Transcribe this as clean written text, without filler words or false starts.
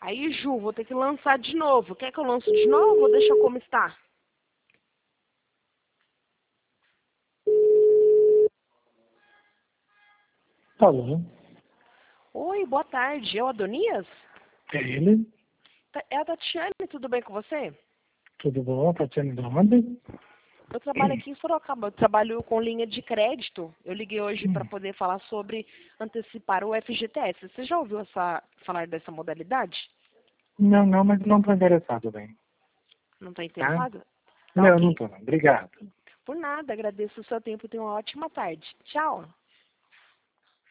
Aí, Ju, vou ter que lançar de novo. Quer que eu lance de novo ou deixa como está? Alô, Oi, boa tarde. É o Adonias? é ele? É a Tatiane, tudo bem com você? Tudo bom? Tatiane de onde? Eu trabalho aqui em Sorocaba, eu trabalho com linha de crédito. Eu liguei hoje para poder falar sobre antecipar o FGTS. Você já ouviu falar dessa modalidade? Não, mas não estou interessado, bem. Não está Tá? interessado? Tá Não ok. estou não. Obrigado. Por nada, agradeço o seu tempo e tenha uma ótima tarde. Tchau.